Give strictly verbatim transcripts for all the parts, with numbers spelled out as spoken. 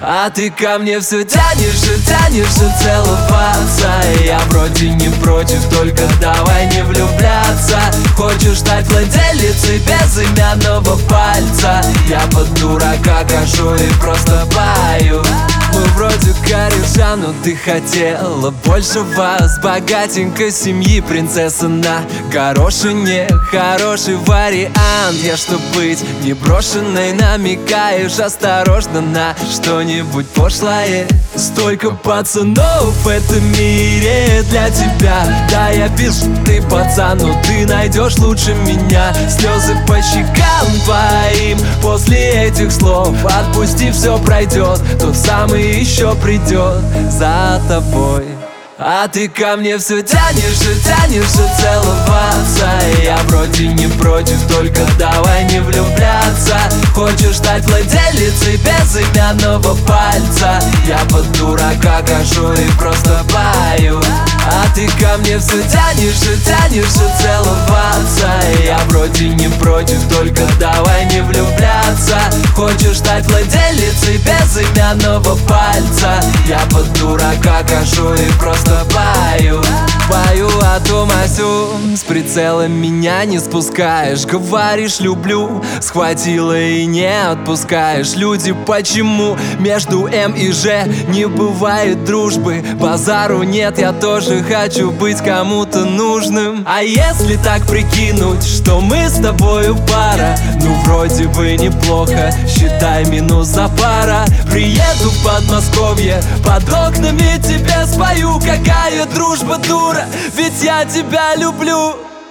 А ты ко мне все тянешься, тянешься целоваться. Я вроде не против, только давай не влюбляться. Хочешь стать владелицей безымянного пальца? Я под дурака кашу и просто пою. Мы вроде кореша, но ты хотела больше вас. Богатенькой семьи принцесса на горошине. Хороший вариант, я чтоб быть не брошенной. Намекаешь осторожно на что-нибудь пошлое. Столько пацанов в этом мире для тебя. Да, я пишу, ты пацан, но ты найдешь лучше меня. Слезы по щекам твоим после этих слов. Отпусти, все пройдет, тот самый еще придет за тобой. А ты ко мне все тянешься, тянешься целоваться. Я вроде не против, только давай не влюбляться. Хочешь стать владелицей безымянного пальца? Я под дурака кашу и просто пою. А ты ко мне все тянешься, тянешься целоваться. Я вроде не против, только давай не влюбляться. Хочешь стать владелицей безымянного пальца? Я под дурака кашу и просто пою. Пою о том о сём, с прицела меня не спускаешь. Говоришь люблю, схватила и не отпускаешь. Люди, почему между М и Ж не бывает дружбы? Базару нет, я тоже хочу быть кому-то нужным. А если так прикинуть, что мы с тобою пара? Ну вроде бы неплохо, считай минус за пара. Приеду в Подмосковье, под окнами тебе спою. Какая дружба, дура, ведь я тебя люблю.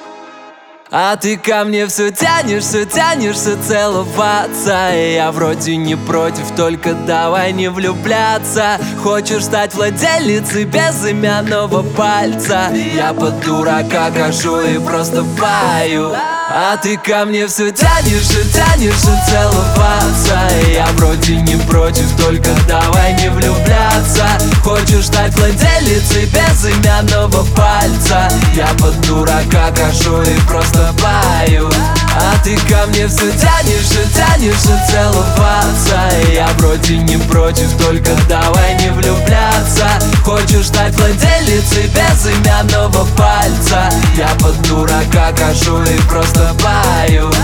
А ты ко мне все тянешься, тянешься целоваться. Я вроде не против, только давай не влюбляться. Хочешь стать владелицей безымянного пальца? Я под дурака кашу и просто пою. А ты ко мне все тянешься, тянешься целоваться. Я вроде не против, только давай не влюбляться. Хочешь стать владелицей безымянного пальца? Я под дурака кашу и просто пою. А ты ко мне все тянешься, тянешься целоваться. Я вроде не против, только давай не влюбляться. Хочешь стать владелицей безымянного пальца? Я под дурака кашу и просто пою.